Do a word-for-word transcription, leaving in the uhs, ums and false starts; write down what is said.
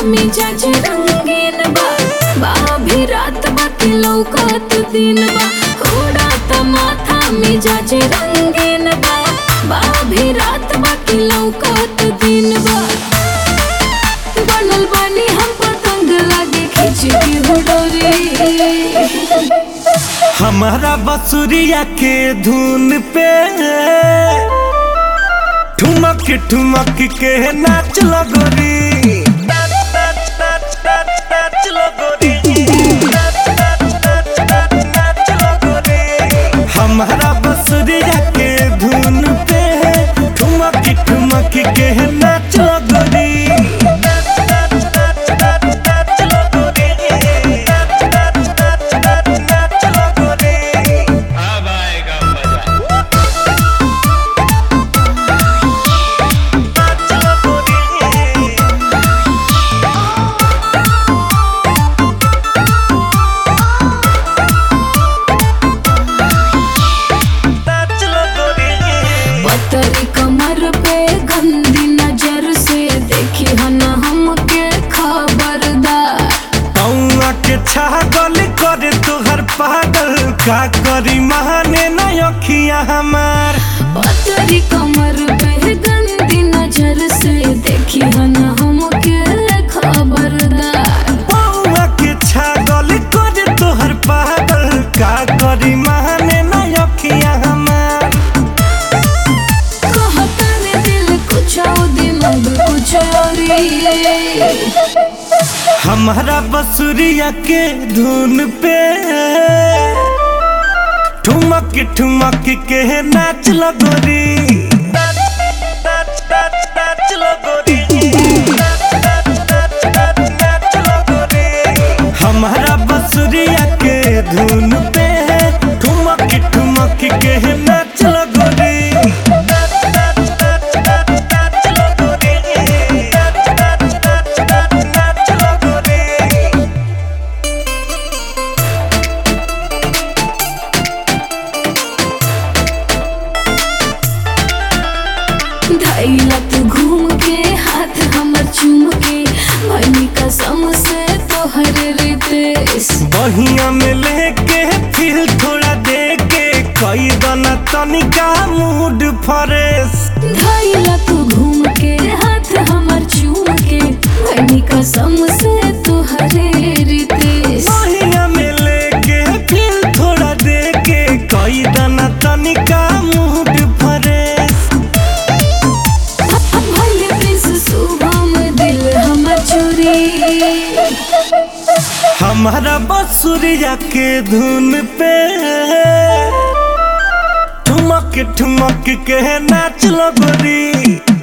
मिजाज रंगीन बा बाभी रात बाकी लौकत दिन बा उड़ात माथा मिजाज रंगीन बा बाभी रात बाकी लौकत दिन बा बनल बानी हम पतंग लागे खींच के हुडोरी हमारा बसुरिया के धुन पे ठुमक ठुमक के नाच लगोरी हमारा बसुरिया के धुन पे ठुमक ठुमक के नाच लगोरी तेरी कमर पे गंदी नजर से देखी हन हमके खबरदार पौआ के छागल करे तोहर पागल का करी महाने न अखिया हमार तेरी कमर पे गंदी नजर से देखी हन हमके खबरदार पौआ के छागल करे तोहर पागल का करी महाने न अखिया हमार हमारा बसुरिया के धुन पे ठुमक ठुमक के नाच लगोरी हमारा बसुरिया के धुन पे ठुमक ठुमक के नाच लगोरी धैला तू घूम के हाथ हमर चूम के भनी कसम से तोहर रितेश बहिया में लेके फिर थोड़ा दे के कई दना तनिका मूड फ्रेश धैला तू घूम के हाथ हमर चूम के भनी कसम से तोहर रितेश बहिया में लेके फिर थोड़ा दे के कई दना तनिका मूड फ्रेश हमारा बसुरिया के धुन पे ठुमक ठुमक के नाच लगोरी।